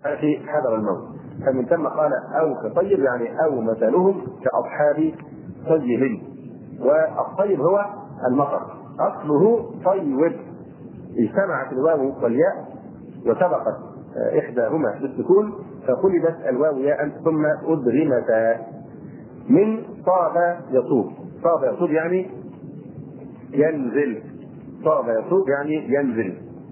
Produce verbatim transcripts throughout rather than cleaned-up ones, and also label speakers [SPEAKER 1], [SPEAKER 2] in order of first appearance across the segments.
[SPEAKER 1] في حذر الموت. فمن ثم قال أو كطيب يعني أو مثلهم كأصحاب طيب. والطيب هو المطر، أصله طيب، اجتمعت الواو والياء وسبقت إحداهما بالسكون فقلبت الواو ياء ثم أدغمتا. من طاب يطوب، طاب يطوب يعني ينزل، طاب يطوب يعني ينزل.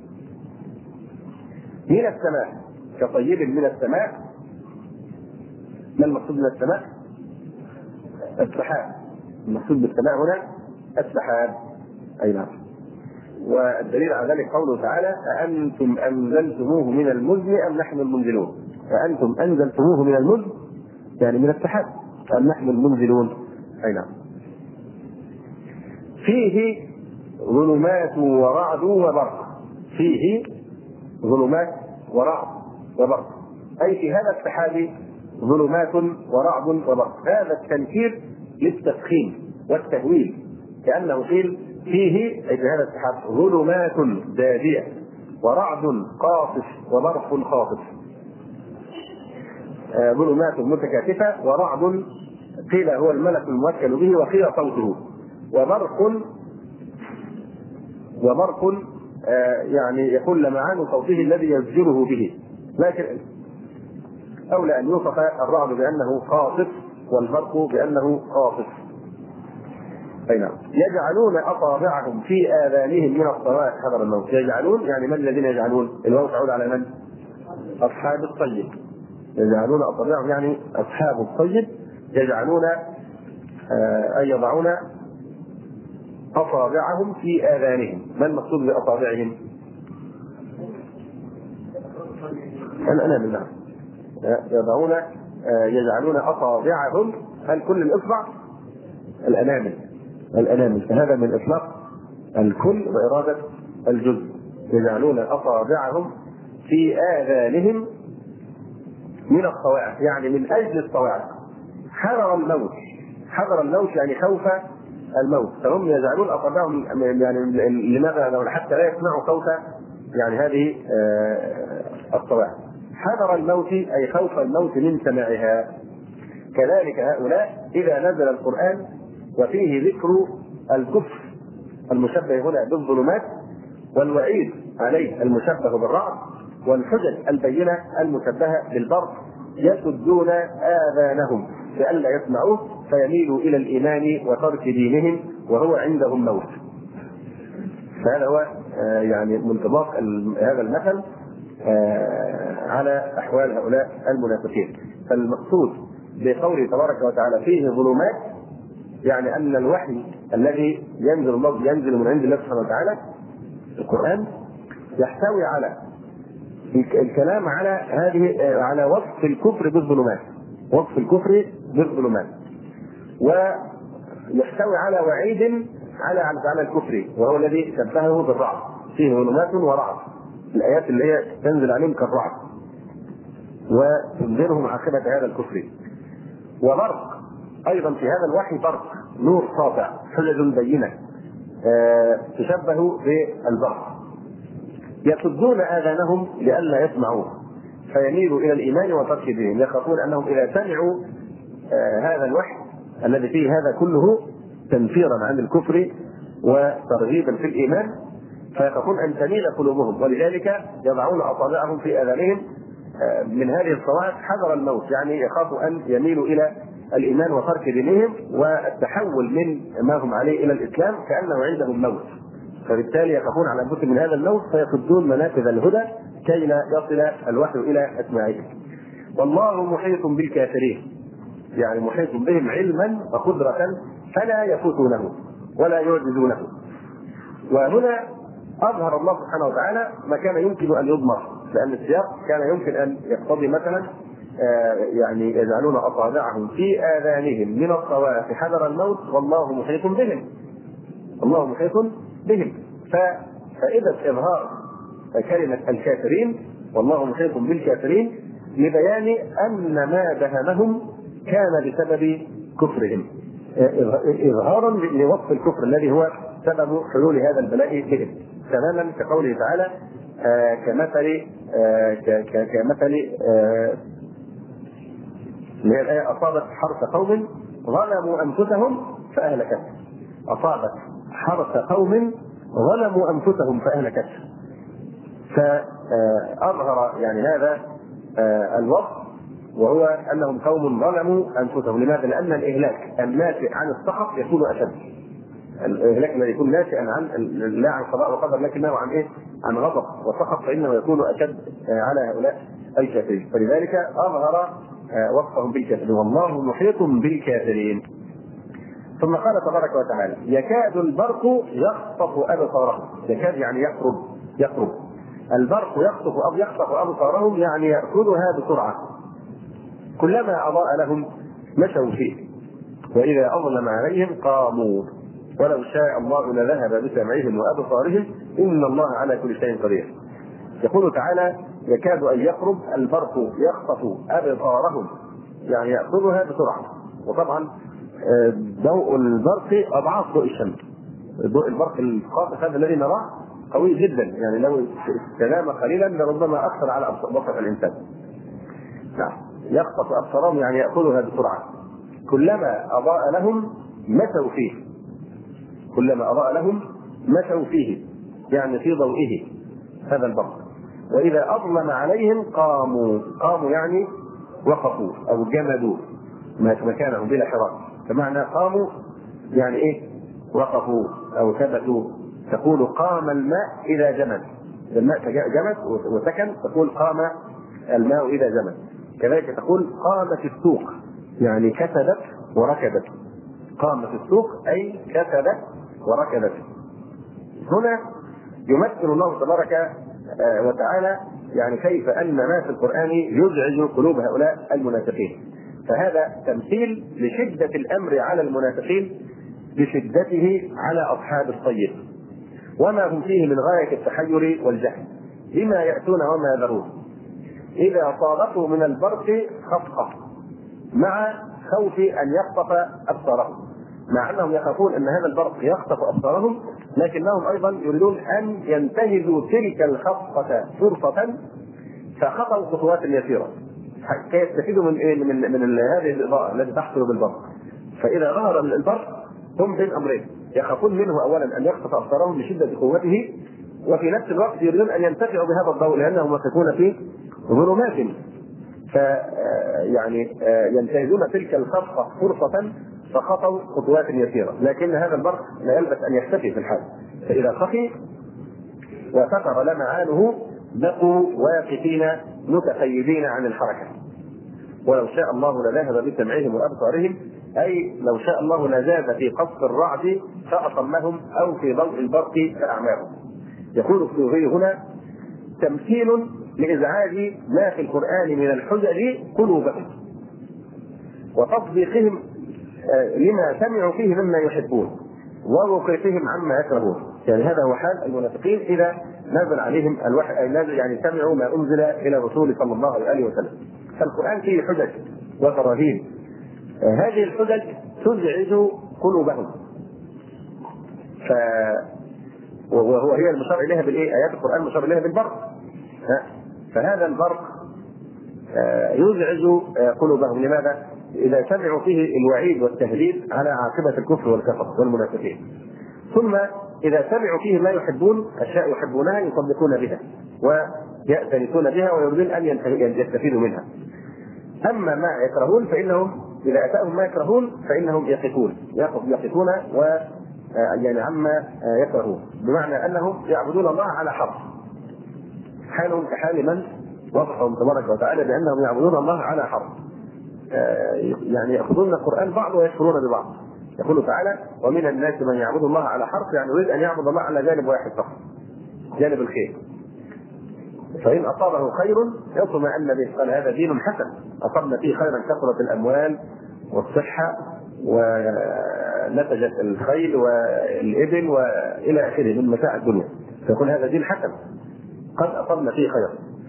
[SPEAKER 1] من السماء كطيب من السماء. ما المقصود من السماء؟ السحاب. المقصود بالسماء هنا السحاب. أي نعم. والدليل على ذلك قوله تعالى أأنتم أنزلتموه من المزن أم نحن المنزلون. أأنتم أنزلتموه من المزن يعني من السحاب أم نحن المنزلون. أي نعم. فيه ظلمات ورعد وبرق. فيه ظلمات ورعد وبرق أي في هذا السحاب ظلمات ورعد وبرق. هذا التنكير للتفخيم والتهويل، كأنه قيل فيه أي في هذا السحاب ظلمات دافية ورعد قاصف وبرق خاطف. آه ظلمات متكاتفة ورعد قيل هو الملك الموكل به وقيل صوته، وبرق وبرق آه يعني يكون لمعان صوته الذي يزجره به، لكن أولى أن يوصف الرعد بأنه خاطف والبرق بأنه خاطف. أي نعم. يجعلون أصابعهم في آذانهم من الصواعق حذر الموت. يجعلون يعني من الذين يجعلون؟ الواو تعود على من؟ أصحاب الطيب. يجعلون أصابعهم يعني أصحاب الطيب. يجعلون آه أي يضعون أصابعهم في آذانهم. ما المقصود بأصابعهم؟ الأنامل. نعم. يضعون آه يجعلون أصابعهم. هل كل الإصبع؟ الأنامل. الأنامل. فهذا من إطلاق الكل وإرادة الجزء. يجعلون أصابعهم في آذانهم من الصواعق يعني من أجل الصواعق. حذر الموت. حذر الموت يعني خوف الموت. فهم يجعلون أصابعهم يعني لماذا؟ حتى لا يسمعوا صوت يعني هذه الصواعق. حذر الموت أي خوف الموت من سماعها. كذلك هؤلاء إذا نزل القرآن وفيه ذكر الكفر المشبه هنا بالظلمات والوعيد عليه المشبه بالرعد والحجج البينة المشبهة بالبرق يسدون آذانهم لئلا يسمعوه فيميلوا إلى الإيمان وترك دينهم وهو عندهم موت. فهذا هو يعني منطبق هذا المثل على أحوال هؤلاء المنافقين. فالمقصود بقوله تبارك وتعالى فيه ظلمات يعني أن الوحي الذي ينزل الله ينزل من عند الله سبحانه وتعالى القرآن يحتوي على الكلام على هذه على وصف الكفر بالظلمات، وصف الكفر بالظلمات، ويحتوي على وعيد على على الكفر وهو الذي شبهه بالرعد. فيه ظلمات ورعد، الآيات اللي هي تنزل عليهم كالرعد وتنذرهم عاقبة هذا الكفر. وبرق أيضا في هذا الوحي برق نور ساطع حجج بينة أه تشبه بالبرق. يسدون آذانهم لئلا يسمعوه فيميلوا إلى الإيمان وترك دينهم. يخافون أنهم إذا سمعوا أه هذا الوحي الذي فيه هذا كله تنفيرا عن الكفر وترغيبا في الإيمان فيخافون أن تميل قلوبهم، ولذلك يضعون أصابعهم في آذانهم أه من هذه الصواعق حذر الموت يعني يخافوا أن يميلوا إلى الإيمان وترك دينهم والتحول من ما هم عليه إلى الإسلام كأنه عندهم موت، فبالتالي يخافون على أنفسهم من هذا الموت فيصدون منافذ الهدى كي لا يصل الوحي إلى أسماعهم. والله محيط بالكافرين يعني محيط بهم علما وقدرة فلا يفوتونه ولا يعجزونه. وهنا أظهر الله سبحانه وتعالى ما كان يمكن أن يضمر، لأن السياق كان يمكن أن يقتضي مثلا آه يعني يجعلون أصابعهم في آذانهم من الصواعق حذر الموت والله محيط بهم. الله محيط بهم. ففائدة إظهار كلمة الكافرين والله محيط بالكافرين لبيان أن ما دهمهم كان بسبب كفرهم، إظهارا لوصف الكفر الذي هو سبب حلول هذا البلاء بهم، تماما كقوله تعالى آه كمثل آه كمثل آه اللي هي الآية أصابت حرث قوم ظلموا أنفسهم فأهلكته. أصابت حرث قوم ظلموا أنفسهم فأهلكته. فأظهر يعني هذا الوصف، وهو أنهم قوم ظلموا أنفسهم. لماذا؟ لأن الإهلاك الناشئ عن السخط يكون أشد. الإهلاك الذي يكون ناشئا عن لا عن قضاء وقدر لكنه عن إيه؟ عن غضب وسخط، فإنه يكون أشد على هؤلاء الكافرين. فلذلك أظهر وصفهم بالكافرين، والله محيط بالكافرين. ثم قال تبارك وتعالى: يكاد البرق يخطف أبصارهم. يكاد يعني يقرب، يقرب. البرق يخطف أو يخطف أبصارهم يعني يأخذها بسرعة. كلما أضاء لهم مشوا فيه، وإذا أظلم عليهم قاموا، ولو شاء الله لذهب بسمعهم وأبصارهم إن الله على كل شيء قدير. يقول تعالى: يكاد أن يقرب البرق يخطف أبصارهم يعني يأخذها بسرعة. وطبعا ضوء البرق أضعاف ضوء الشمس. ضوء البرق الخاطف هذا الذي نراه قوي جدا، يعني لو استدام قليلا لربما أكثر على بصر الإنسان. نعم، يخطف أبصارهم يعني يأخذها بسرعة. كلما أضاء لهم مشوا فيه، كلما أضاء لهم مشوا فيه يعني في ضوئه هذا البرق. وإذا أظلم عليهم قاموا، قاموا يعني وقفوا أو جمدوا مكانهم بلا حراك. فمعنى قاموا يعني إيه؟ وقفوا أو ثبتوا. تقول قام الماء إذا جمد، الماء جمد وسكن، تقول قام الماء إذا جمد. كذلك تقول قامت السوق يعني كسدت وركدت. قامت السوق أي كسدت وركدت. هنا يمثل الله تبارك وتعالى يعني كيف أن ما في القرآن يزعج قلوب هؤلاء المنافقين. فهذا تمثيل لشدة الأمر على المنافقين بشدته على أصحاب الطيب، وما هم فيه من غاية التحير والجهل بما يأتون وما يذرون. إذا صادفوا من البرق خفقة مع خوف أن يخطف أبصارهم، مع أنهم يخافون أن هذا البرق يخطف أبصارهم، لكنهم أيضا يريدون أن ينتهزوا تلك الخفقة فرصة فخطوا خطوات يسيرة حتى يستفيدوا من إيه؟ من, من هذه الإضاءة التي تحصل بالبرق. فإذا ظهر البرق هم بين أمرين: يخافون منه أولا أن يخطف أبصارهم لشدة قوته، وفي نفس الوقت يريدون أن ينتفعوا بهذا الضوء لأنهم واقفون في ظلمات، ف يعني ينتهزون تلك الخفقة فرصة فخطوا خطوات يسيرة. لكن هذا البرق لا يلبث أن يختفي في الحال، فإذا خفي وفتر لمعانه بقوا واقفين متخيلين عن الحركة. ولو شاء الله لذهب بسمعهم وأبصارهم، أي لو شاء الله لزاد في قصف الرعد فأصمهم أو في ضوء البرق فأعماهم. يقول السيوطي هنا: تمثيل لإزعاج ما في القرآن من الحجج قلوبهم وتصديقهم لما سمعوا فيه مما يحبون ووقوفهم عما يكرهون. يعني هذا هو حال المنافقين إذا نزل عليهم الوحي، يعني سمعوا ما أنزل إلى الرسول صلى الله عليه وسلم. فالقرآن فيه حجج وبراهين، هذه الحجج تزعج قلوبهم، ف وهو هي المشار إليها بالإيه؟ آيات القرآن المشار إليها بالبرق. فهذا البرق يزعج قلوبهم. لماذا؟ إذا سمعوا فيه الوعيد والتهديد على عاقبة الكفر والكفر والمنافقين. ثم إذا سمعوا فيه ما يحبون، أشياء يحبونها يصدقون بها ويأتنسون بها ويريدون أن يستفيدوا منها. أما ما يكرهون فإنهم إذا أتاهم ما يكرهون فإنهم يقفون يقفون و يعني عما يكرهون، بمعنى أنهم يعبدون الله على حرف. حالهم كحال من وصفهم تبارك وتعالى بأنهم يعبدون الله على حرف، يعني يأخذون القرآن بعض ويكفرون ببعض. يقول تعالى: ومن الناس من يعبد الله على حرف، يعني يريد أن يعبد الله على جانب واحد فقط، جانب الخير. فإن أصابه خير يطمئن به، قال هذا دين حسن أصبنا فيه خيرا كثرت الأموال والصحة ونتجت الخيل والإبل وإلى آخره من متاع الدنيا، فيقول هذا دين حسن قد أصبنا فيه خيرا.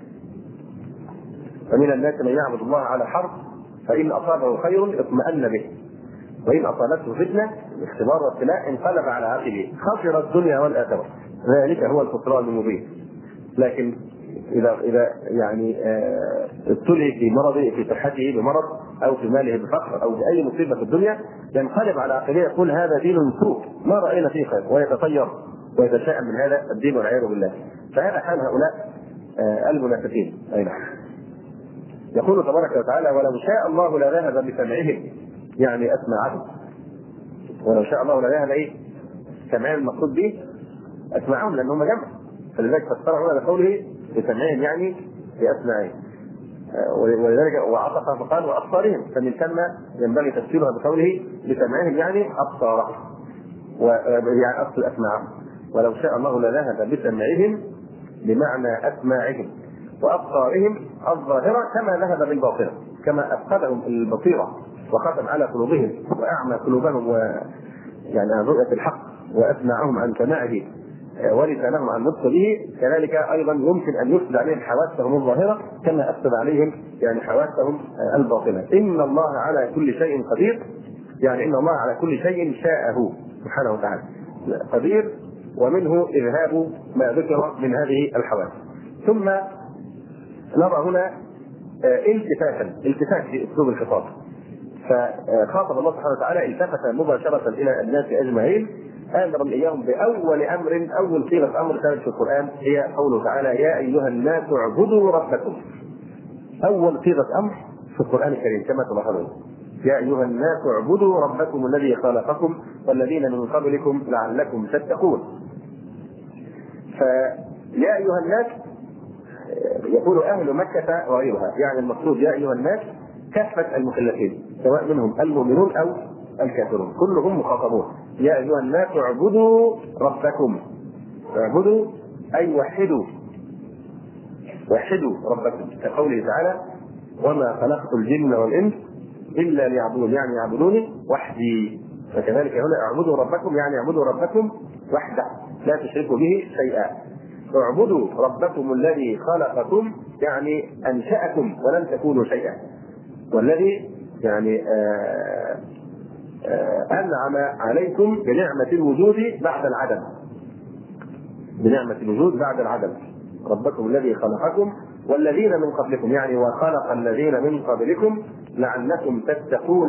[SPEAKER 1] فمن الناس من يعبد الله على حرف فإن أصابه خير اطمأن به، وإن أصابته فتنة اختبار وابتلاء انقلب على عقبه خسر الدنيا والآخرة، ذلك هو الخسران المبين. لكن اذا اذا يعني ابتلي في مرضه في صحته بمرض او في ماله بفقر او باي مصيبه في الدنيا ينقلب على عقبيه يقول هذا دين سوء ما راينا فيه خير، ويتطير ويتشائم من هذا الدين والعياذ بالله. فهذا حال هؤلاء المنافقين. اي نعم. يقول تبارك وتعالى ولو شاء الله لذهب بسمعهم، يعني اسماعهم. ولو شاء الله لذهب ايه؟ سمعهم المقصود به اسماعهم لانهم جمع، فلذلك فسروا هنا بقوله بسمعهم يعني باسماعهم، ولذلك وعطف فقال وابصارهم، فمن ثم ينبغي تفسيرها بقوله بسمعهم يعني ابصارهم ويعني اصل اسماعهم. ولو شاء الله لذهب بسمعهم بمعنى اسماعهم وابصارهم الظاهره كما ذهب بالباطنه، كما افقدهم البصيره وختم على قلوبهم واعمى قلوبهم ويعني عن رؤيه الحق واسمعهم عن سماعه ولسانهم عن نطق به، كذلك ايضا يمكن ان يفسد عليهم حواسهم الظاهره كما افسد عليهم يعني حواسهم الباطنه. ان الله على كل شيء قدير، يعني ان الله على كل شيء شاءه سبحانه وتعالى قدير، ومنه اذهاب ما ذكر من هذه الحواس. ثم نرى هنا التفاتا التفات في اسلوب الخطاب، فخاطب الله سبحانه وتعالى التفت مباشره الى الناس اجمعين امرا اياهم باول امر، اول صيغه امر كانت في القران هي قوله تعالى يا ايها الناس اعبدوا ربكم. اول صيغه امر في القران الكريم كما تلاحظون، يا ايها الناس اعبدوا ربكم الذي خلقكم والذين من قبلكم لعلكم تتقون. فيا ايها الناس يقول اهل مكه وغيرها، يعني المقصود يا ايها الناس كافه المكلفين سواء منهم المؤمنون او الكافرون كلهم مخاطبون. يا ايها الناس اعبدوا ربكم، اعبدوا اي وحدوا وحدوا ربكم، كقوله تعالى وما خلقت الجن والانس الا ليعبدون، يعني يعبدوني وحدي. فكذلك هنا اعبدوا ربكم يعني اعبدوا ربكم وحده لا تشركوا به شيئا. اعبدوا ربكم الذي خلقكم يعني انشاكم ولم تكونوا شيئا، والذي يعني آآ آآ انعم عليكم بنعمه الوجود بعد العدم، بنعمه الوجود بعد العدم. ربكم الذي خلقكم والذين من قبلكم، يعني وخلق الذين من قبلكم لعلكم تتقون،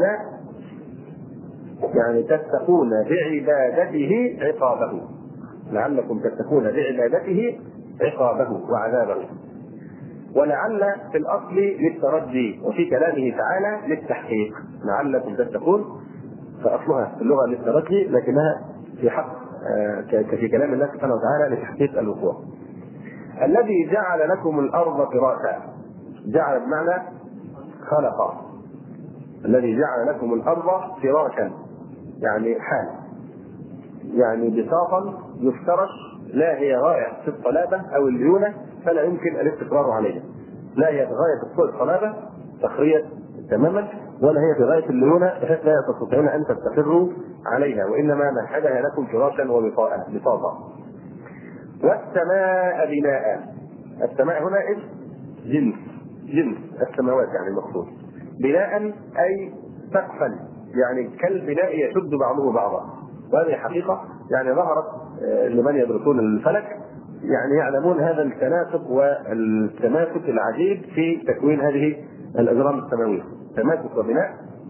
[SPEAKER 1] يعني تتقون بعبادته عقابه، لعلكم تتقون بعبادته عقابه وعذابه. ولعل في الاصل للترجي، وفي كلامه تعالى للتحقيق، لعلكم تتقون فاصلها في اللغه للترجي، لكنها في حق في كلام الله سبحانه وتعالى لتحقيق الوقوع. الذي جعل لكم الارض فراشا، جعل بمعنى خلق، الذي جعل لكم الارض فراشا يعني حال، يعني بساطا يفترش، لا هي غايه في الصلابه او الليونه فلا يمكن الاستقرار عليها، لا هي في غايه الصلابه تخرية تماما، ولا هي في غايه الليونه بحيث لا تستطيعون ان تستقروا عليها، وانما مهدها لكم فراشا وبساطا بساطا. والسماء بناء، السماء هنا اسم جنس جنس السماوات يعني المقصود، بناء اي سقفا، يعني كالبناء يشد بعضه بعضا، وهذه حقيقه يعني ظهرت لمن يدرسون الفلك، يعني يعلمون هذا التناسق والتماسك العجيب في تكوين هذه الاجرام السماويه، تماسك وبناء،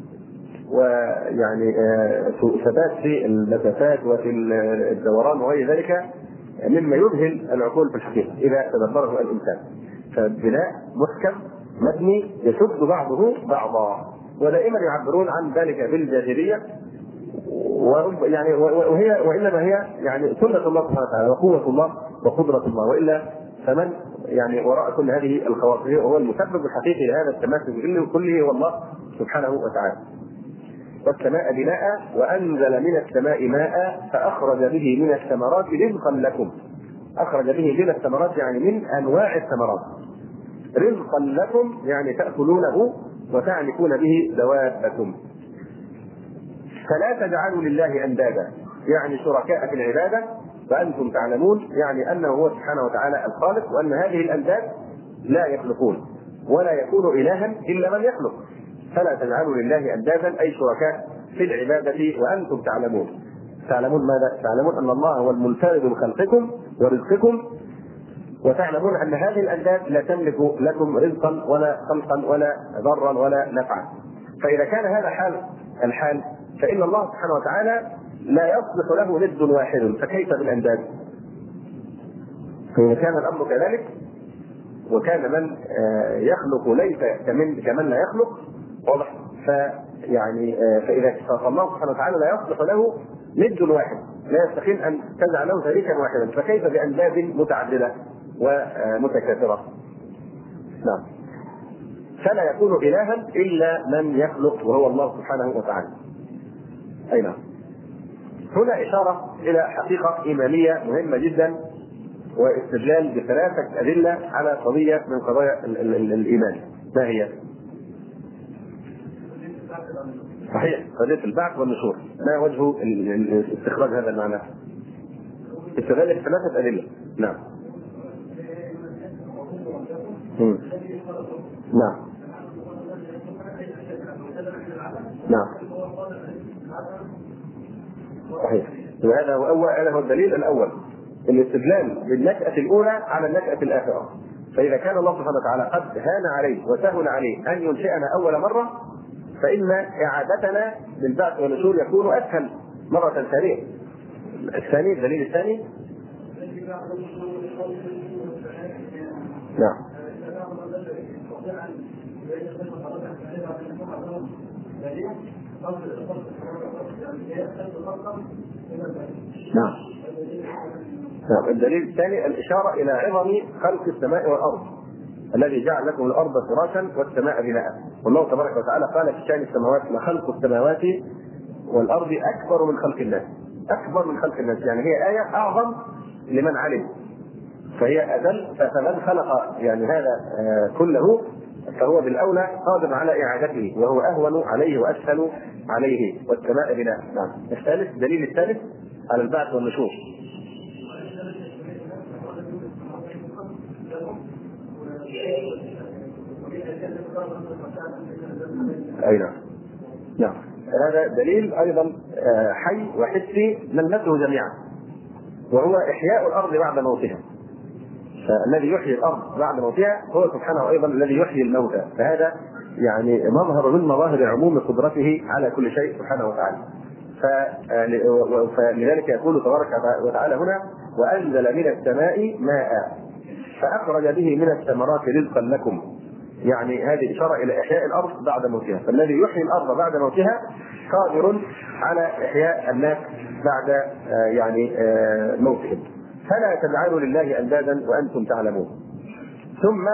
[SPEAKER 1] ويعني ثبات في المسافات وفي الدوران وغير ذلك مما يذهل العقول في الحقيقه اذا تدبره الانسان. فبناء محكم مبني يشد بعضه بعضا، ودائما يعبرون عن ذلك بالجاذبيه، ويعني وهي وانما هي يعني سنه الله سبحانه وتعالى وقوه الله وقدره الله، والا فمن يعني وراء كل هذه الخواطر وهو المسبب الحقيقي لهذا التماسك كله هو الله سبحانه وتعالى. والسماء بناء وانزل من السماء ماء فاخرج به من الثمرات رزقا لكم، اخرج به من الثمرات يعني من انواع الثمرات، رزقا لكم يعني تاكلونه وتعنكون به دوابكم. فلا تجعلوا لله اندادا يعني شركاء في العباده وانتم تعلمون، يعني انه هو سبحانه وتعالى الخالق، وان هذه الانداد لا يخلقون ولا يكون الها الا من يخلق. فلا تجعلوا لله اندادا اي شركاء في العباده وانتم تعلمون. تعلمون ماذا؟ تعلمون ان الله هو المنفرد بخلقكم ورزقكم وتعلمون ان هذه الانداد لا تملك لكم رزقا ولا خلقا ولا ضرا ولا نفعا. فاذا كان هذا حال الحال فان الله سبحانه وتعالى لا يصلح له ند واحد، فكيف بالانداد؟ فاذا كان الامر كذلك وكان من يخلق ليس كمن كمن لا يخلق، واضح؟ فيعني فاذا فالله سبحانه وتعالى لا يصلح له ند واحد، لا يستحيل ان تجعل له شريكا واحدا، فكيف بانداد متعدده ومتكاثره؟ نعم. فلا يكون الها الا من يخلق وهو الله سبحانه وتعالى. اي نعم. هنا اشاره الى حقيقه ايمانيه مهمه جدا واستدلال بثلاثه ادله على قضيه من قضايا الايمان. ما هي؟ صحيح، قضيه البعث والنشور. ما وجه استخراج هذا المعنى؟ استدلال ثلاثه ادله. نعم. مم. نعم. نعم. صحيح. وهذا هو أول هذا هو الدليل الأول، الاستدلال بالنشأة الأولى على النشأة الآخرة. فإذا كان الله سبحانه وتعالى قد هان عليه وسهل عليه أن ينشئنا أول مرة، فإن إعادتنا للبعث والنشور يكون أسهل مرة ثانية. الثاني الدليل الثاني. نعم. نعم. نعم. الدليل الثاني الإشارة إلى عظم خلق السماء والأرض، الذي جعل لكم الأرض فراشا والسماء بناء. والله تبارك وتعالى قال في شأن السماوات: لخلق السماوات والأرض أكبر من خلق الناس. أكبر من خلق الناس يعني هي آية أعظم لمن علم، فهي أدل. فمن خلق يعني هذا كله فهو بالأولى قادر على إعادته، وهو أهون عليه وأسهل عليه. والسماء بناء. نعم. الثالث الدليل الثالث على البعث والنشور. أي نعم. نعم. هذا دليل أيضا حي وحسي نلمسه جميعا، وهو إحياء الأرض بعد موتها. فالذي يحيي الأرض بعد موتها هو سبحانه أيضا الذي يحيي الموتى. فهذا يعني مظهر من مظاهر عموم قدرته على كل شيء سبحانه وتعالى. فلذلك يقول تبارك وتعالى هنا: وأنزل من السماء ماء فأخرج به من الثمرات رزقا لكم. يعني هذه إشارة إلى إحياء الأرض بعد موتها. فالذي يحيي الأرض بعد موتها قادر على إحياء الناس بعد يعني موتهم. فلا تجعلوا لله أندادا وأنتم تعلمون. ثم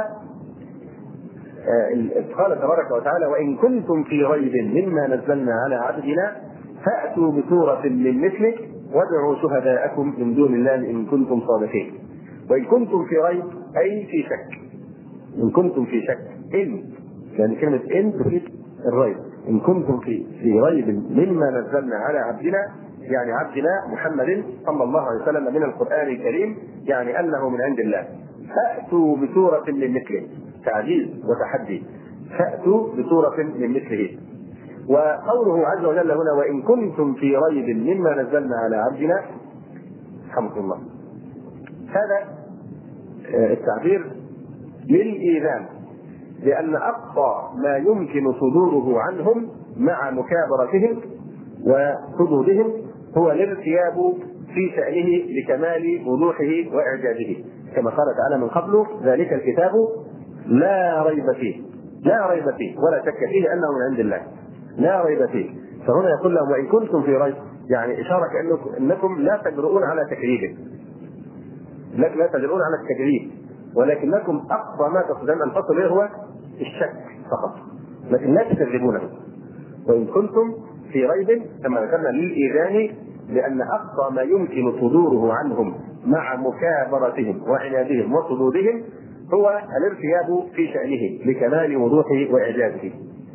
[SPEAKER 1] قال تبارك وتعالى: وإن كنتم في ريب مما نزلنا على عبدنا فأتوا بسورة من مثله وادعوا شهداءكم من دون الله إن كنتم صادقين. وإن كنتم في ريب أي في شك. إن كنتم في شك، إن يعني كلمة إن تفيد الريب. إن كنتم في في ريب مما نزلنا على عبدنا، يعني عبدنا محمد صلى الله عليه وسلم من القرآن الكريم، يعني أنه من عند الله. فأتوا بسورة من مثله، تعجيز وتحدي. فأتوا بسورة من مثله. وقوله عز وجل هنا: وإن كنتم في ريب مما نزلنا على عبدنا، حمد الله، هذا التعبير للإيذان، لأن أقصى ما يمكن صدوره عنهم مع مكابرتهم وصدودهم هو الارتياب في شأنه لكمال وضوحه وإعجازه، كما قال تعالى من قبل: ذلك الكتاب لا ريب فيه. لا ريب فيه ولا شك فيه أنه من عند الله، لا ريب فيه. فهنا يقول لهم: وإن كنتم في ريب، يعني إشارة أنكم لا تجرؤون على تكذيبه، لا تجرؤون على التكذيب، ولكنكم أقصى ما تقدرون أن تصلوا هو الشك فقط، لكن لا تكذبونه. وإن كنتم في ريب كما ذكرنا للإيذان، لأن أقصى ما يمكن صدوره عنهم مع مكابرتهم وعنادهم وصدودهم هو الارتياب في شأنه لكمال وضوحه وإعجازه.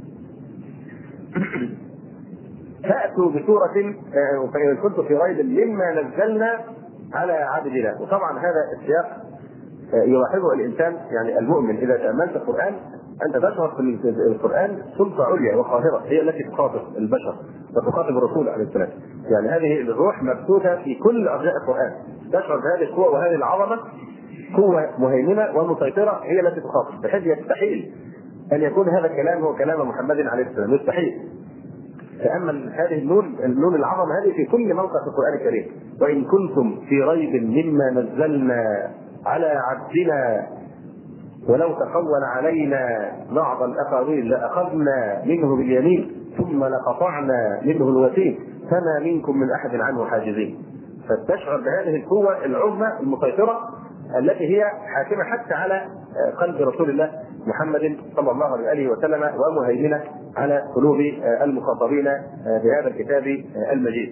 [SPEAKER 1] فأتوا بسورة فإن كنتم في ريب مما نزلنا على عبدنا. وطبعا هذا السياق يلاحظه الإنسان، يعني المؤمن إذا تأملت القرآن أنت تشعر في القرآن سلطة عليا وقاهرة هي التي تخاطب البشر وتخاطب الرسول عليه السلام. يعني هذه الروح مبثوثة في كل أرجاء القرآن، تشعر بهذه القوة وهذه العظمة قوة مهيمنة ومسيطرة هي التي تخاطب، بحيث يستحيل أن يكون هذا الكلام هو كلام محمد عليه السلام، يستحيل. تأمل هذه النون، النون العظمة هذه في كل موقع في القرآن الكريم. وإن كنتم في ريب مما نزلنا على عبدنا ولو تقول علينا بعض الأقاويل لأخذنا منه باليمين ثم لقطعنا منه الوتين فما منكم من أحد عنه حاجزين. فتشعر بهذه القوة العظمى المسيطرة التي هي حاكمة حتى على قلب رسول الله محمد صلى الله عليه وسلم، ومهيمنة على قلوب المخاطبين بهذا الكتاب المجيد.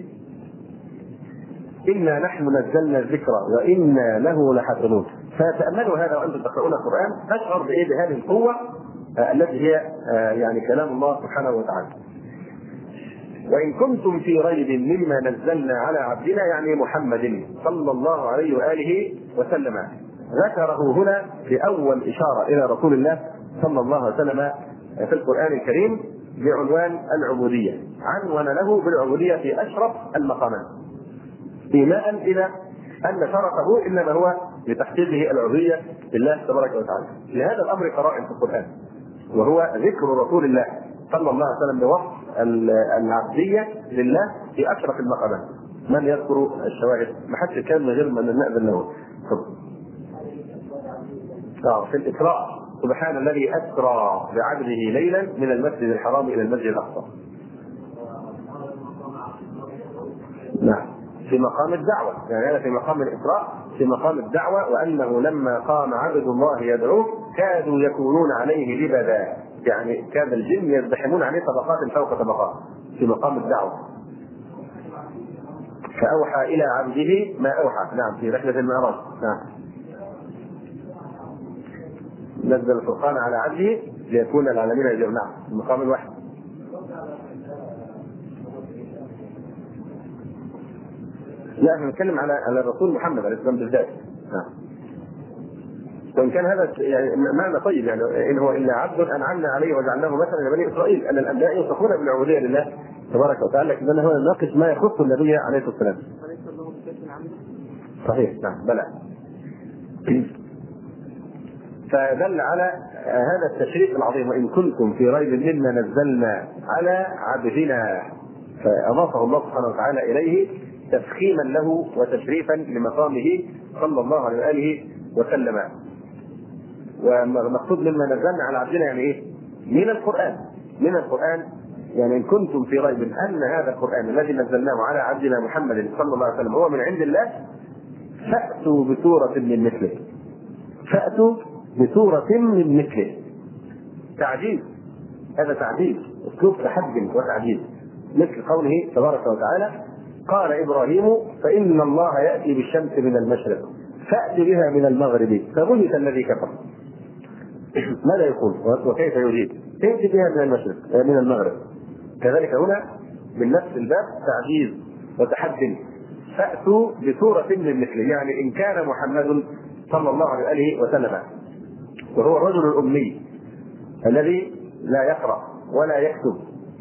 [SPEAKER 1] إنا نحن نزلنا الذكر وإنا له لحافظون. فتأملوا هذا وأنتم تقرؤون القرآن، تشعر بإيه؟ بهذه القوة التي هي يعني كلام الله سبحانه وتعالى. وإن كنتم في ريب مما نزلنا على عبدنا يعني محمد صلى الله عليه وآله وسلم. ذكره هنا في أول إشارة إلى رسول الله صلى الله عليه وسلم في القرآن الكريم بعنوان العبودية، عنون له بالعبودية في أشرف المقامات، إيماء إلى أن شرفه إنما هو لتحقيقه العبودية لله تبارك وتعالى. لهذا الأمر قرائن في القرآن، وهو ذكر رسول الله صلى الله عليه وسلم بوصف العبدية لله في أشرف المقامات. من يذكر الشواهد؟ ما حدش كان من غير من نأذن له. في الإسراء سبحان الذي أسرى بعبده ليلا من المسجد الحرام إلى المسجد الأقصى. نعم، في مقام الدعوة، يعني هذا في مقام الإسراء، في مقام الدعوة. وأنه لما قام عبد الله يدعوه كادوا يكونون عليه لبدا، يعني كاد الجن يزدحمون عليه طبقات فوق طبقات في مقام الدعوة. فأوحى إلى عبده ما أوحى. نعم، في رحلة المعراج. نعم، نزل الفرقان على عبده ليكون العالمين يجمعون. نعم، المقام الواحد. لا، احنا نتكلم على على الرسول محمد عليه السلام بالذات. نعم. وان كان هذا يعني معنى طيب، يعني ان هو الا عبد انعمنا عليه وجعلناه مثلا لبني اسرائيل، ان الانبياء يوصفون بالعبوديه لله تبارك وتعالى، لكن هو ناقش ما يخص النبي عليه الصلاه والسلام. صحيح، نعم، بلى. فدل على هذا التشريف العظيم. وان كنتم في ريب مما نزلنا على عبدنا، فاضافه الله سبحانه وتعالى اليه تفخيما له وتشريفا لمقامه صلى الله عليه واله وسلم. والمقصود مما نزلنا على عبدنا يعني ايه؟ من القران، من القران. يعني ان كنتم في ريب ان هذا القران الذي نزلناه على عبدنا محمد صلى الله عليه وسلم هو من عند الله، فاتوا بسوره من مثله. فاتوا بسوره من مثله. تعجيز، هذا تعجيز، اسلوب تحدي وتعجيز، مثل قوله تبارك وتعالى: قال إبراهيم فإن الله يأتي بالشمس من المشرق فأتي بها من المغرب فبهت الذي كفر. ماذا يقول وكيف يجيب؟ تأتي بها من المشرق من المغرب. كذلك هنا من نفس الباب تعجيز وتحدي. فأتوا بسورة من مثله، يعني إن كان محمد صلى الله عليه وسلم وهو الرجل الأمي الذي لا يقرأ ولا يكتب،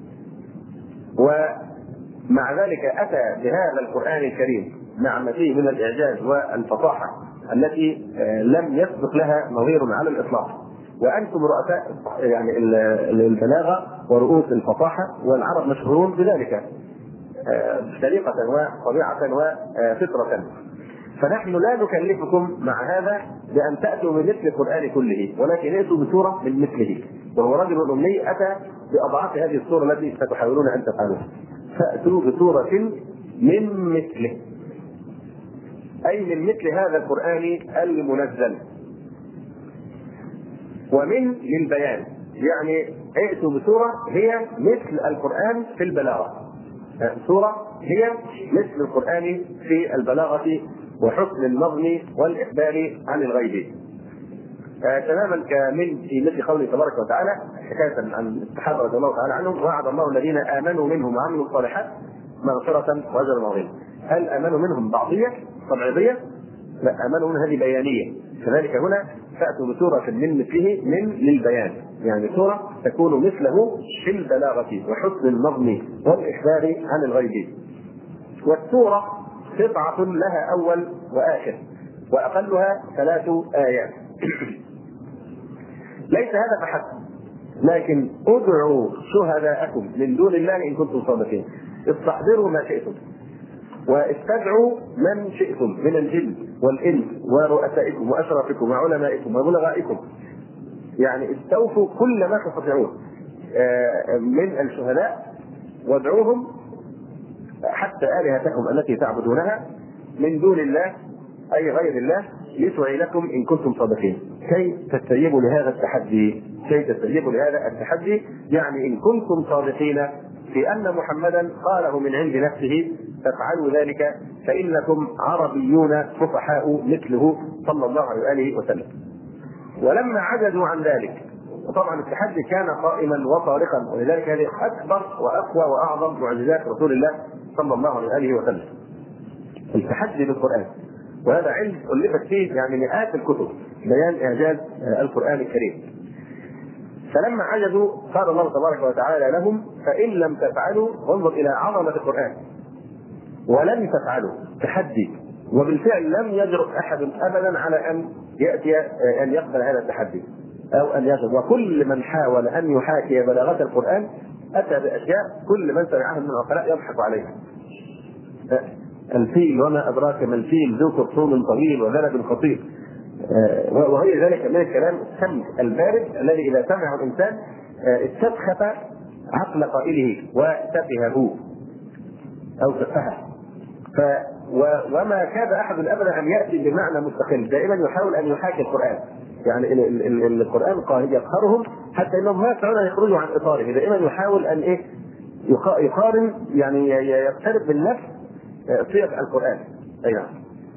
[SPEAKER 1] ومع ذلك أتى بهذا القرآن الكريم مع ما فيه من الإعجاز والفصاحة التي لم يسبق لها نظير على الإطلاق. وأنتم رؤساء يعني البلاغة ورؤوس الفصاحة، والعرب مشهورون بذلك سليقة وطبيعة وفطرة. فنحن لا نكلفكم مع هذا بأن تأتوا بمثل القرآن كله، ولكن ائتوا بسورة من مثله. وهو رجل أمي أتى بأضعاف هذه السورة التي ستحاولون أن تفعلوها. فأتوا بسورة من مثله، أي من مثل هذا القرآن المنزل. ومن للبيان، يعني ائتوا بسورة هي مثل القرآن في البلاغة، سورة هي مثل القرآن في البلاغة وحسن النظم والإخبار عن الغيب. آه تماما كمن في مثل قوله تبارك وتعالى حكاية عن الصحابة رضي الله تعالى عنهم: وعد الله الذين آمنوا منهم وعملوا الصالحات مغفرة وأجرا عظيما. هل آمنوا منهم بعضية تبعيضية؟ لا، آمنوا من هذه بيانية. كذلك هنا تأتوا بسورة من مثله من للبيان، يعني سورة تكون مثله في البلاغة وحسن النظم والإخبار عن الغيب. والسورة قطعة لها أول وآخر، وأقلها ثلاث آيات. ليس هذا فحسب، لكن ادعوا شهداءكم من دون الله إن كنتم صادقين. استحضروا ما شئتم واستدعوا من شئتم من الجن والإنس ورؤسائكم وأشرافكم وعلمائكم وبلغائكم، يعني استوفوا كل ما تستطيعون من الشهداء وادعوهم حتى آلهتكم التي تعبدونها من دون الله أي غير الله لتعينكم إن كنتم صادقين. كي تستجيبوا لهذا التحدي، كي تستجيبوا لهذا التحدي يعني إن كنتم صادقين في أن محمدا قاله من عند نفسه فافعلوا ذلك فإنكم عربيون فصحاء مثله صلى الله عليه وسلم. ولما عجزوا عن ذلك، وطبعا التحدي كان قائما وطارقا، ولذلك هذه أكبر وأقوى وأعظم معجزات رسول الله صلى الله عليه وسلم، التحدي بالقرآن. وهذا علم ألفت فيه يعني مئات الكتب بيان إعجاز القرآن الكريم. فلما عجزوا قال الله تبارك وتعالى لهم فإن لم تفعلوا، وانظر إلى عظمة القرآن، ولن تفعلوا تحدي، وبالفعل لم يجرؤ أحد أبدا على أن يأتي أن يقبل هذا التحدي أو أن يجد. وكل من حاول أن يحاكي بلاغة القرآن أتى بأشياء كل من سمعها من العقلاء يضحك عليها. الفيل وما أدراك ما الفيل ذو خرطوم طويل وذنب خطير وغير ذلك من الكلام السمج البارد الذي إذا سمعه الإنسان استسخف عقل قائله وسفهه أو سفهه. ف وما كاد أحد أبدا أن يأتي بمعنى مستقل، دائما يحاول أن يحاكي القرآن. يعني ال ال ال القرآن يقهرهم حتى أنهم ما يسعون أن يخرجوا عن إطاره، دائما يحاول أن إيه يقارن، يعني يقترب من نفس صيغ القرآن. أي نعم.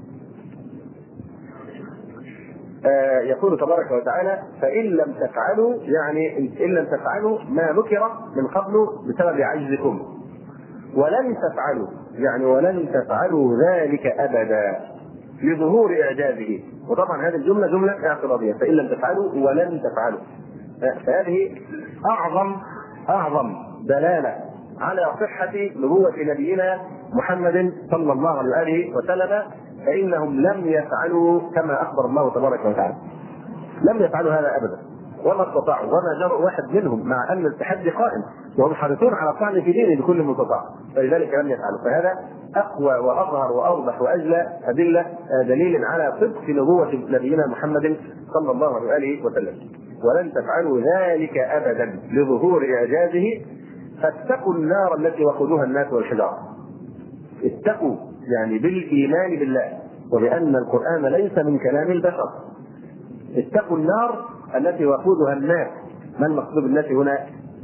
[SPEAKER 1] آه يقول تبارك وتعالى فإن لم تفعلوا، يعني إن لم تفعلوا ما ذكر من قبل بسبب عجزكم، ولن تفعلوا يعني ولن تفعلوا ذلك أبدا لظهور إعجازه. وطبعا هذه الجملة جملة اعتراضية، فإن لم تفعلوا ولن تفعلوا، فهذه أعظم أعظم دلالة على صحة نبوة نبينا محمد صلى الله عليه وسلم، فإنهم لم يفعلوا كما أخبر الله تبارك وتعالى، لم يفعلوا هذا أبدا وما استطاعوا، وما جرؤ واحد منهم مع أن التحدي قائم وهم حريصون على الطعن في دينه بكل مستطاع، فلذلك لم يفعلوا. فهذا أقوى وأظهر وأوضح وأجلى أدلة دليل على صدق نبوة نبينا محمد صلى الله عليه وسلم. ولن تفعلوا ذلك أبدا لظهور إعجازه فاتقوا النار التي وقودها الناس والحجارة. اتقوا يعني بالإيمان بالله وبأن القرآن ليس من كلام البشر. اتقوا النار التي وقودها الناس. ما المقصود بالناس هنا؟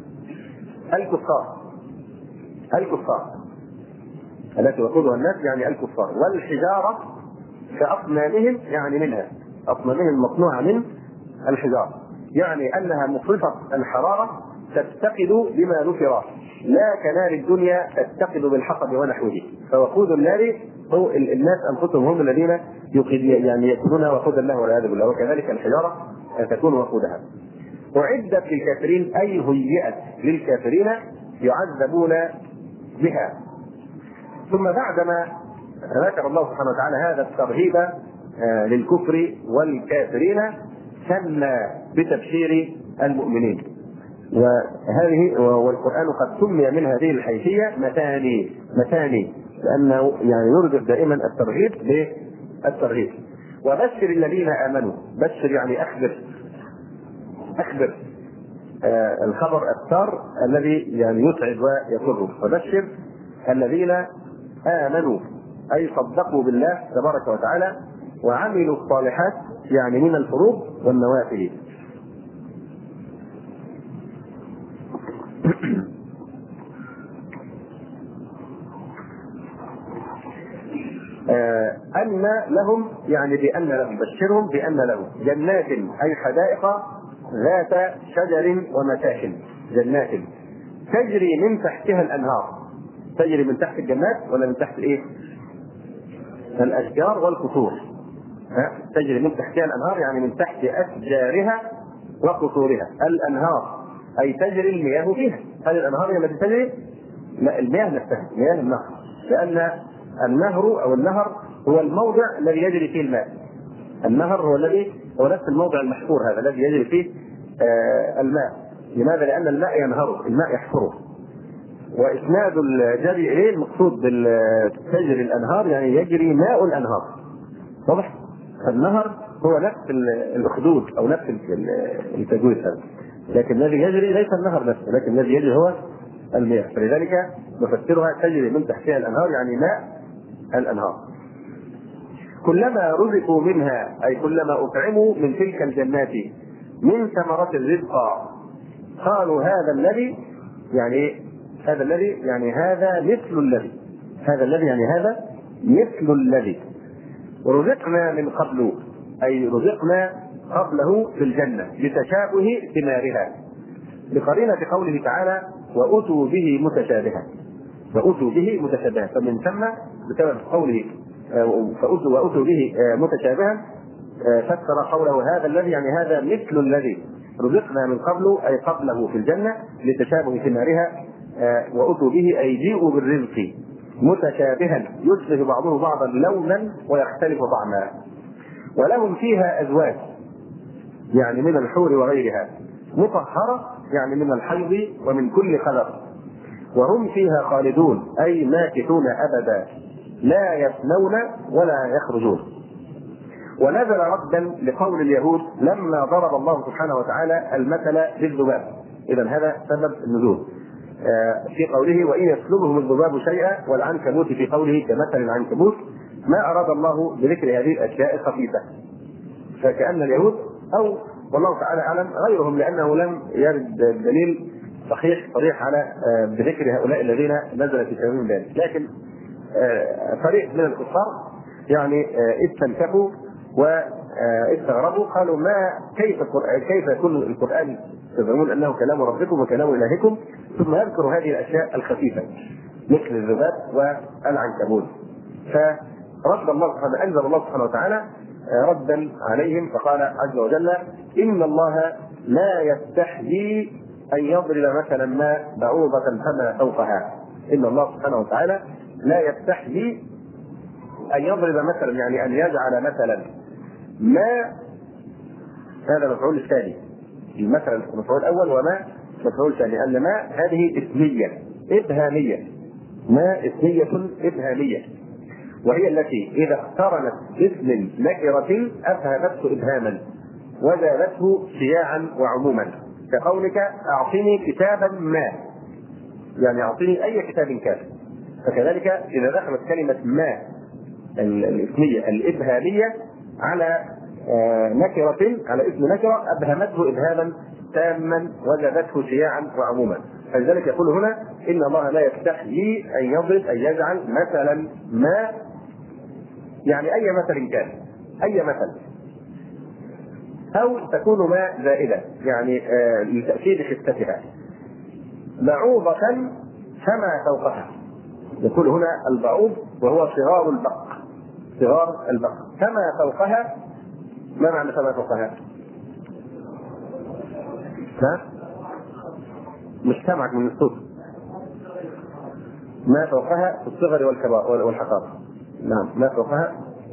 [SPEAKER 1] الكفار، الكفار التي وقودها الناس يعني الكفار، والحجارة كأصنامهم يعني منها، أصنامهم مصنوعة من الحجارة، يعني أنها مفرطة الحرارة تفتقد بما ذكر، لا كنار الدنيا تفتقد بالحطب ونحوه. فوقود النار هو الناس أنفسهم، هم الذين يعني يكونون وقودا له والعياذ بالله، وكذلك الحجارة تكون وقودها. أعدت للكافرين أي هيئت للكافرين يعذبون بها. ثم بعدما ذكر الله سبحانه وتعالى هذا الترهيب للكفر والكافرين ثنى بتبشير المؤمنين. وهذه والقرآن قد سمي من هذه الحيثية مثاني، مثاني لأنه يعني يرجع دائما الترهيب بالترهيب. وبشر الذين آمنوا، بشر يعني أخبر، أخبر آه الخبر السار الذي يعني يسعد ويسر. وبشر الذين آمنوا أي صدقوا بالله تبارك وتعالى وعملوا الصالحات يعني من الفروض والنوافل. آه أن لهم يعني بأن لهم، بشرهم بأن لهم جنات أي حدائق ذات شجر ومساكن، جنات تجري من تحتها الأنهار. تجري من تحت الجنات ولا من تحت إيه؟ الأشجار والقصور. تجري من تحتها الأنهار يعني من تحت أشجارها وقصورها. الأنهار أي تجري المياه فيها. هل الأنهار هي التي تجري؟ لا، المياه نفسها، مياه النهر، لأن النهر أو النهر هو الموضع الذي يجري فيه الماء. النهر هو الذي هو نفس الموضع المحفور هذا الذي يجري فيه آه الماء. لماذا؟ لأن الماء ينهره، الماء يحفره. وإسناد الجري إليه المقصود بالتجري الأنهار يعني يجري ماء الأنهار. واضح؟ النهر هو نفس الأخدود أو نفس التجويد هذا، لكن الذي يجري ليس النهر نفسه، لكن الذي يجري هو المياه. فلذلك نفسرها تجري من تحتها الأنهار يعني ماء الأنهار. كلما رزقوا منها أي كلما أطعموا من تلك الجنات من ثمرات الرزق قالوا هذا الذي يعني هذا الذي يعني هذا مثل الذي هذا الذي يعني هذا مثل الذي رزقنا من قبل أي رزقنا قبله في الجنة لتشابه ثمارها، بقرينة قوله تعالى وأتوا به متشابها. وأتوا به متشابها، فمن ثم بسبب قوله فأتوا وأتوا به متشابها فسر قوله هذا الذي يعني هذا مثل الذي رزقنا من قبل أي قبله في الجنة لتشابه ثمارها. وأتوا به أي جيئوا بالرزق متشابها يشبه بعضه بعضا لونا ويختلف طعما. ولهم فيها أزواج يعني من الحور وغيرها مطهرة يعني من الحيض ومن كل خلق وهم فيها خالدون أي ماكثون أبدا لا يفنون ولا يخرجون. ونزل ردا لقول اليهود لما ضرب الله سبحانه وتعالى المثل بالذباب. إذا هذا سبب النزول في قوله وإن يسلبهم الذباب شيئا والعنكبوت في قوله كمثل العنكبوت، ما أراد الله بذكر هذه الأشياء الخفيفة. فكأن اليهود أو والله تعالى أعلم غيرهم لأنه لم يرد دليل صحيح صريح على بذكر هؤلاء الذين نزل في سبيل ذلك، لكن فريق من الكفار يعني استنكفوا واستغربوا قالوا ما كيف كيف يكون القرآن تزعمون أنه كلام ربكم وكلام إلهكم ثم يذكر هذه الأشياء الخفيفة مثل الذباب والعنكبوت. فرد الله سبحانه أنزل الله سبحانه وتعالى ردا عليهم فقال عز وجل إن الله لا يستحيي أن يضرب مثلا ما بعوضة فما فوقها. إن الله سبحانه وتعالى لا يستحيي أن يضرب مثلا يعني أن يجعل مثلا ما هذا مفعول الثاني مثلا المفعول الأول وما مفعول ثاني أن ما هذه اسمية إبهامية ما اسمية إبهامية وهي التي إذا اقترنت باسم نكرة أفهمته إبهاما وزادته شياعا وعموما كقولك أعطني كتابا ما يعني أعطني أي كتاب كان. فكذلك إذا دخلت كلمة ما الاسمية الإبهامية على نكرة على اسم نكرة أبهمته إبهاما تاما وزادته شياعا وعموما. فلذلك يقول هنا إن الله لا يستحيي أن يضرب أن يجعل مثلا ما يعني أي مثل كان أي مثل أو تكون ما زائدة يعني لتأكيد خفتها بعوضة فما فوقها. يقول هنا البعوض وهو صغار البق صغار البق فما فوقها. ما معنى فما فوقها؟ ها؟ مش سامعك من الصوت. ما فوقها في الصغر والكبار والحقار. نعم ما فوقها.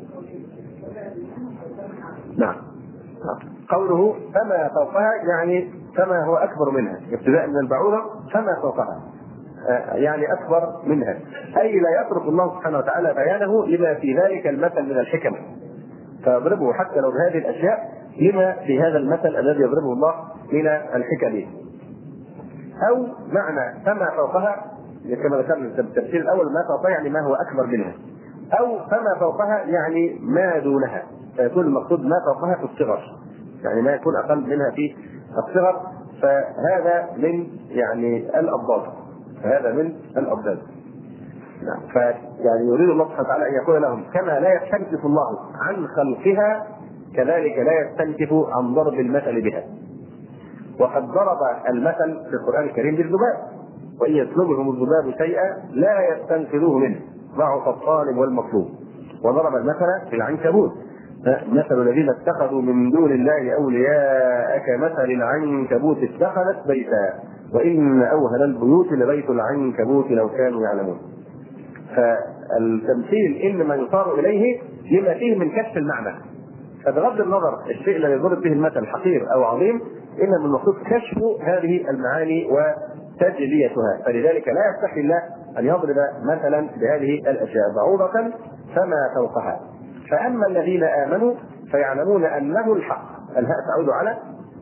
[SPEAKER 1] نعم قوله فما فوقها يعني فما هو أكبر منها ابتداء من البعوضة فما فوقها يعني أكبر منها أي لا يترك الله سبحانه وتعالى بيانه لما في ذلك المثل من الحكم فيضربه حتى لو بهذه الأشياء لما في هذا المثل الذي يضربه الله من الحكم. أو معنى فما فوقها كما ذكرنا في التفسير الأول ما فوقها يعني ما هو أكبر منها أو فما فوقها يعني ما دونها فيكون المقصود ما فوقها في الصغر يعني ما يكون أقل منها في الصغر. فهذا من يعني الأضداد فهذا من الأضداد. نعم فيعني يريد الله سبحانه وتعالى أن يقول لهم كما لا يستنكف الله عن خلقها كذلك لا يستنكف عن ضرب المثل بها. وقد ضرب المثل في القرآن الكريم بالذباب وإن يسلبهم الذباب شيئا لا يستنقذوه منه ضعف الطالب والمطلوب. وضرب المثل في العنكبوت مثل الذين اتخذوا من دون الله أولياء كمثل العنكبوت اتخذت بيتا وإن أوهن البيوت لبيت العنكبوت لو كانوا يعلمون. فالتمثيل إنما يصار إليه لما فيه من كشف المعنى فبغض النظر الشيء الذي ضرب به المثل حقير او عظيم، انما من المقصود كشف هذه المعاني وتجليتها. فلذلك لا يستحي الله ان يضرب مثلا بهذه الاشياء بعوضة فما فوقها. فاما الذين امنوا فيعلمون انه الحق. الهاء تعود على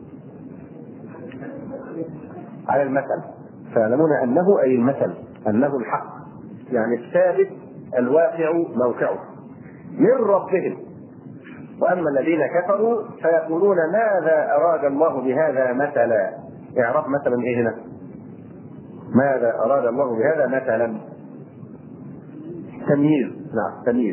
[SPEAKER 1] على المثل، فيعلمون انه اي المثل، انه الحق يعني الثابت الواقع موقعه من ربهم. واما الذين كفروا فيقولون ماذا اراد الله بهذا مثلا. اعرف مثلا ايه هنا؟ ماذا اراد الله بهذا مثلا؟ تمييز. نعم تمييز.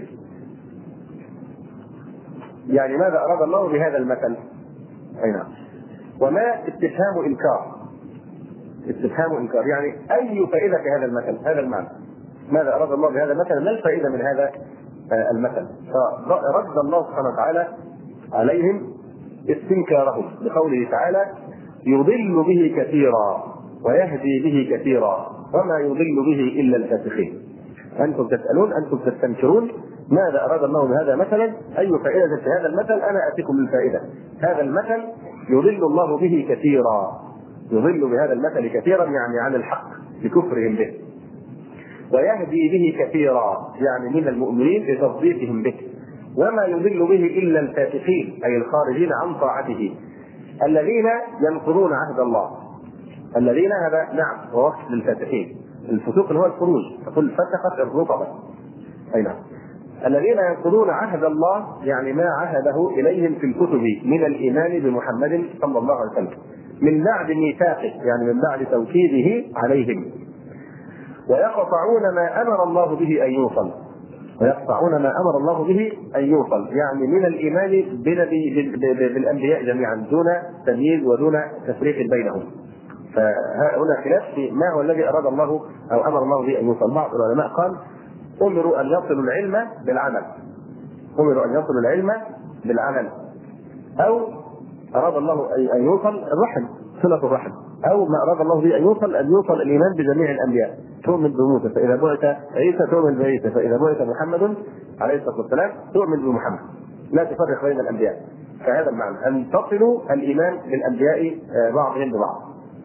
[SPEAKER 1] يعني ماذا اراد الله بهذا المثل؟ اي نعم. وما استفهام انكار. استفهام انكار يعني اي فائده في هذا المثل؟ هذا المعنى. ماذا اراد الله بهذا المثل؟ ما الفائده من هذا المثل؟ فرد الله سبحانه وتعالى عليهم استنكارهم بقوله تعالى يضل به كثيرا ويهدي به كثيرا وما يضل به الا الفاسقين. انتم تسالون، انتم تستنكرون ماذا اراد الله بهذا مثلا؟ اي فائده في هذا المثل؟ انا اتيكم بالفائده. هذا المثل يضل الله به كثيرا، يضل بهذا المثل كثيرا يعني عن الحق لكفرهم به، ويهدي به كثيرا يعني من المؤمنين لتصديقهم به، وما يضل به الا الفاسقين اي الخارجين عن طاعته الذين ينقضون عهد الله. الذين هذا نعم هو وصف للفاسقين، الفسوق هو الخروج، تقول فسقت الرطبه. اي نعم. الذين ينقضون عهد الله يعني ما عهده اليهم في الكتب من الايمان بمحمد صلى الله عليه وسلم من بعد ميثاقه يعني من بعد توكيده عليهم، ويقطعون ما امر الله به ان يوصل. ويقطعون ما امر الله به ان يوصل يعني من الايمان بنبي بالانبياء جميعا دون تمييز ودون تفريق بينهم. فهنا خلاف في ما هو الذي اراد الله او امر الله به ان يوصل. بعض العلماء قال امروا ان يصلوا العلم بالعمل، امروا ان يصلوا العلم بالعمل، او اراد الله ان يوصل الرحم صله الرحم، او ما اراد الله به ان يوصل ان يوصل الايمان بجميع الانبياء، تؤمن بموسى فاذا بعث عيسى تؤمن بعيسى، فاذا بعث محمد عليه الصلاه والسلام تؤمن بمحمد، لا تفرق بين الانبياء. فهذا المعنى ان تصلوا الايمان بالانبياء بعضهم ببعض.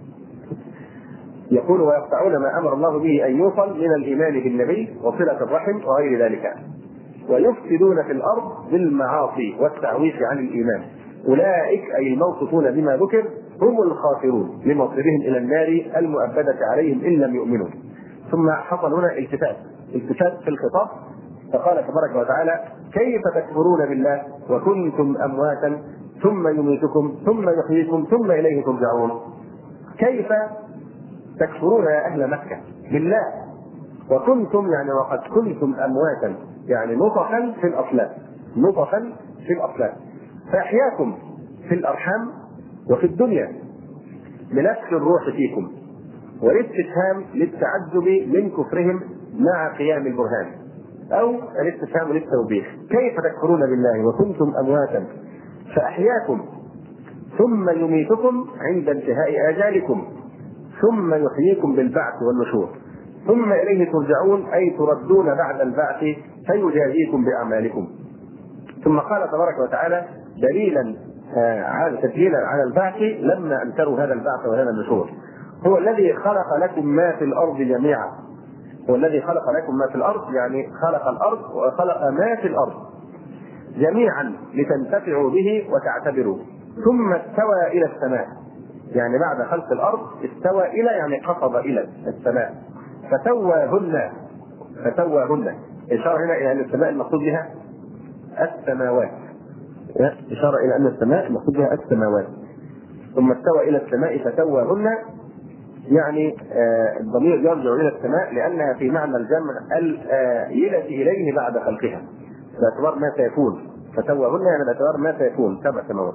[SPEAKER 1] يقول ويقطعون ما امر الله به ان يوصل من الايمان بالنبي وصله الرحم وغير ذلك، ويفسدون في الارض بالمعاصي والتعويش عن الايمان. اولئك اي الموصوفون بما ذكر هم الخاسرون لمصيرهم الى النار المؤبده عليهم ان لم يؤمنوا. ثم حصل هنا التفات التفات في الخطاب، فقال تبارك وتعالى كيف تكفرون بالله وكنتم امواتا ثم يميتكم ثم يحييكم ثم اليه ترجعون. كيف تكفرون يا اهل مكه بالله وكنتم يعني وقد كنتم امواتا يعني نطفا في الاصلاب، نطفا في الاصلاب، فاحياكم في الارحام وفي الدنيا بنفس الروح فيكم. والاستفهام للتعجب من كفرهم مع قيام البرهان، او الاستفهام للتوبيخ. كيف تكفرون بالله وكنتم امواتا فاحياكم ثم يميتكم عند انتهاء اجالكم ثم يحييكم بالبعث والنشور ثم اليه ترجعون اي تردون بعد البعث فيجازيكم باعمالكم. ثم قال تبارك وتعالى دليلا على تدليلا على البعث لما انكروا هذا البعث وهذا النشور: هو الذي خلق لكم ما في الارض جميعا. هو الذي خلق لكم ما في الارض يعني خلق الارض وخلق ما في الارض جميعا لتنتفعوا به وتعتبروا، ثم استوى الى السماء يعني بعد خلق الارض استوى الى يعني قصد الى السماء فسواهن فسواهن اشاره هنا الى ان السماء المقصود بها السماوات، اشاره الى ان السماء المقصود بها السماوات. ثم استوى الى السماء فسواهن يعني آه الضمير يرجع الى السماء لانها في معنى الجمع الآيلة اليه بعد خلقها باعتبار ما سيكون. فسواهن يعني باعتبار ما سيكون سبع سماوات.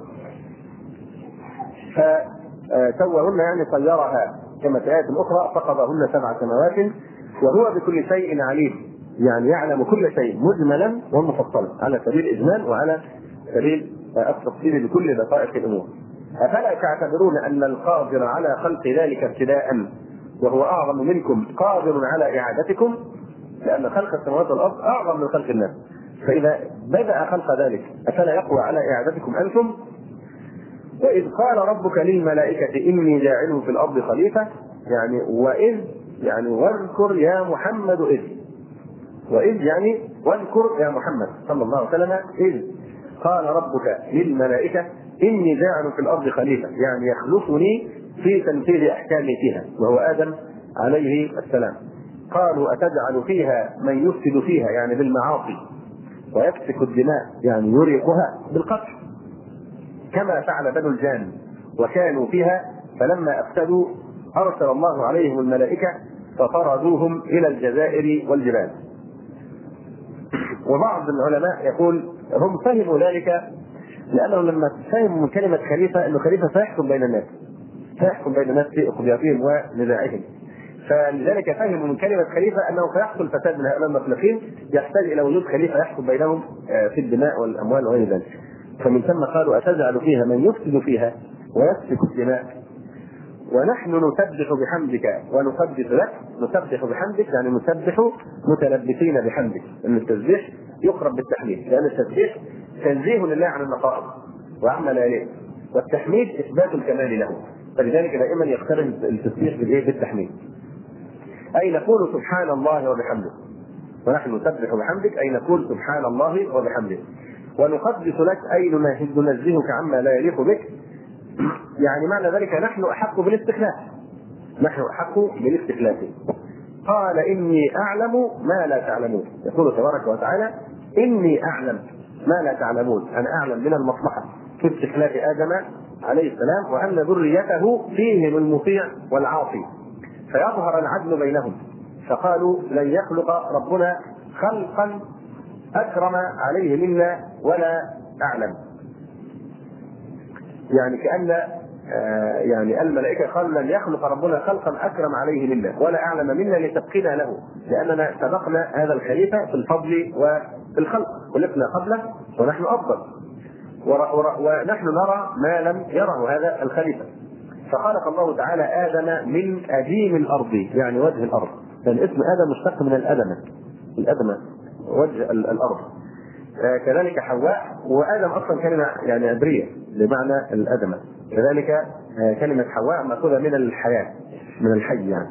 [SPEAKER 1] فسواهن يعني طيرها كما في آية أخرى فقضاهن سبع سماوات وهو بكل شيء عليم، يعني يعلم كل شيء مجملا ومفصلا على سبيل الإجمال وعلى سبيل التفصيل لكل دقائق الأمور. أفلا تعتبرون أن القادر على خلق ذلك ابتداء وهو أعظم منكم قادر على إعادتكم؟ لأن خلق السماوات والأرض أعظم من خلق الناس، فإذا بدأ خلق ذلك أفلا يقوى على إعادتكم أنتم؟ وإذ قال ربك للملائكة إني جاعل في الأرض خليفة، يعني وإذ يعني واذكر يا محمد إذ، وإذ يعني واذكر يا محمد صلى الله عليه وسلم إذ قال ربك للملائكة إني جاعل في الأرض خليفة، يعني يخلفني في تنفيذ أحكامي فيها، وهو آدم عليه السلام. قالوا أتجعل فيها من يفسد فيها يعني بالمعاصي ويسفك الدماء يعني يريقها بالقتل كما فعل بنو الجان وكانوا فيها فلما أفسدوا أرسل الله عليهم الملائكة فطردوهم إلى الجزائر والجبال. وبعض العلماء يقول هم فهموا ذلك لأنهم لما فهموا من كلمة خليفة أنه خليفة سيحكم بين الناس، سيحكم بين الناس في قضياتهم ونزاعهم، فلذلك فهموا من كلمة خليفة أنه سيحصل فساد من هؤلاء المخلوقين يحتاج إلى وجود خليفة يحكم بينهم في الدماء والأموال وغير ذلك. فمن ثم قالوا أتجعل فيها من يفسد فيها ويسفك الدماء ونحن نسبح بحمدك ونقدس لك. نسبح بحمدك يعني نسبح متلبسين بحمدك، أن التسبيح يقرب بالتحميد، لأن التسبيح تنزيه لله عن النقائص وعما لا يليق، والتحميد إثبات الكمال له، فلذلك دائما يقترن التسبيح بالتحميد. أي نقول سبحان الله وبحمده، ونحن نسبح بحمدك أي نقول سبحان الله وبحمده. ونقدس لك أي ننزهك عما لا يليق بك، يعني معنى ذلك نحن أحق بالاستخلاف، نحن أحق بالاستخلاف. قال إني أعلم ما لا تعلمون، يقول تبارك وتعالى إني أعلم ما لا تعلمون، أنا أعلم من المصلحة في استخلاف آدم عليه السلام وأن ذريته فيهم المطيع والعاصي فيظهر العدل بينهم. فقالوا لن يخلق ربنا خلقا أكرم عليه منا ولا أعلم، يعني كأن آه يعني الملائكة قالوا لن يخلق ربنا خلقا أكرم عليه منا ولا أعلم منا لسبقنا له، لأننا سبقنا هذا الخليفة في الفضل وفي الخلق، خلقنا قبله ونحن أفضل، ونحن نرى ما لم يره هذا الخليفة. فخلق الله تعالى آدم من أديم الأرض يعني وجه الأرض، لأن اسم آدم مشتق من الأدمة، الأدمة وجه الأرض. آه كذلك حواء، وآدم أصلا كلمة يعني عبرية بمعنى الأدمة، كذلك آه كلمة حواء مأخوذة من الحياة من الحي يعني.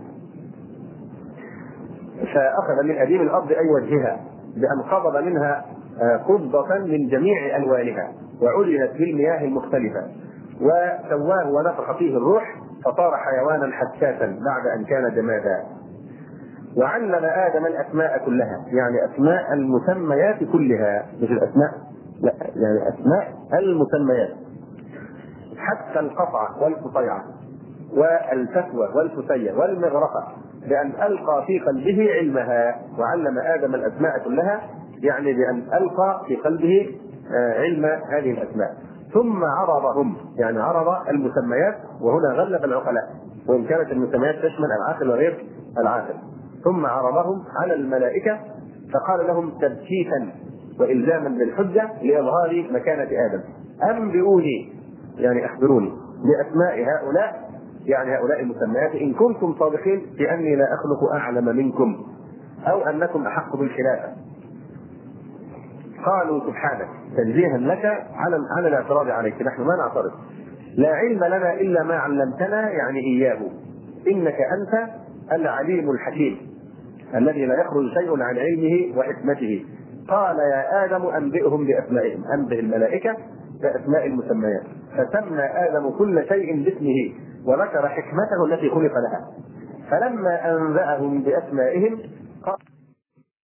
[SPEAKER 1] فأخذ من أديم الأرض أي وجهها بأن قبض منها آه قبضة من جميع ألوانها وعلنت بالمياه المختلفة وسواه ونفخ فيه الروح فصار حيوانا حساسا بعد أن كان جمادا. وعلم آدم الأسماء كلها يعني أسماء المسميات كلها، مش الأسماء لا يعني أسماء المسميات، حتى القطعة والقطيعة والفتوى والفتية والمغرفة بأن ألقى في قلبه علمها. وعلم آدم الأسماء كلها يعني بأن ألقى في قلبه علم هذه الأسماء، ثم عرضهم يعني عرض المسميات، وهنا غلب العقلاء وإن كانت المسميات تشمل العاقل وغير العاقل، ثم عرضهم على الملائكة فقال لهم تبكيتا وإلزاما بالحجة لإظهار مكانة آدم أنبئوني يعني أخبروني بأسماء هؤلاء يعني هؤلاء المسميات إن كنتم صادقين في أني لا أخلق أعلم منكم أو أنكم أحق بالخلافة. قالوا سبحانك تنزيها لك على على الاعتراض عليك، نحن ما نعترض، لا علم لنا إلا ما علمتنا يعني إياه، إنك أنت العليم الحكيم الذي لا يخرج شيء عن علمه وحكمته. قال يا آدم أنبئهم بأسمائهم، أنبئ الملائكة بأسماء المسميات. فسمى آدم كل شيء باسمه وذكر حكمته التي خلق لها. فلما أنبأهم بأسمائهم قال